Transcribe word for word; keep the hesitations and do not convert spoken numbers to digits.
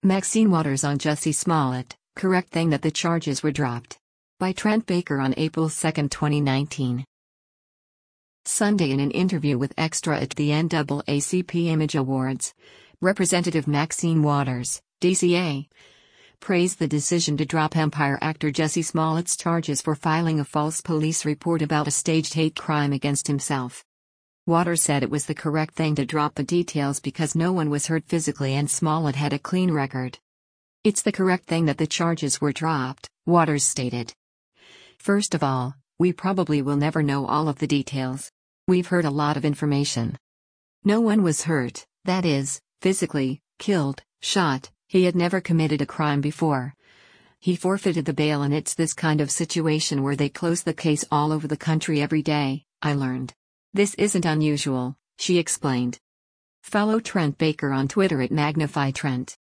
Maxine Waters on Jussie Smollett, correct thing that the charges were dropped. By Trent Baker on April second, twenty nineteen. Sunday, in an interview with Extra at the N double A C P Image Awards, Representative Maxine Waters, D C A, praised the decision to drop Empire actor Jussie Smollett's charges for filing a false police report about a staged hate crime against himself. Waters said it was the correct thing to drop the details because no one was hurt physically and Smollett had a clean record. "It's the correct thing that the charges were dropped," Waters stated. "First of all, we probably will never know all of the details. We've heard a lot of information. No one was hurt, that is, physically, killed, shot. He had never committed a crime before. He forfeited the bail, and it's this kind of situation where they close the case all over the country every day, I learned. This isn't unusual," she explained. Follow Trent Baker on Twitter at Magnify Trent.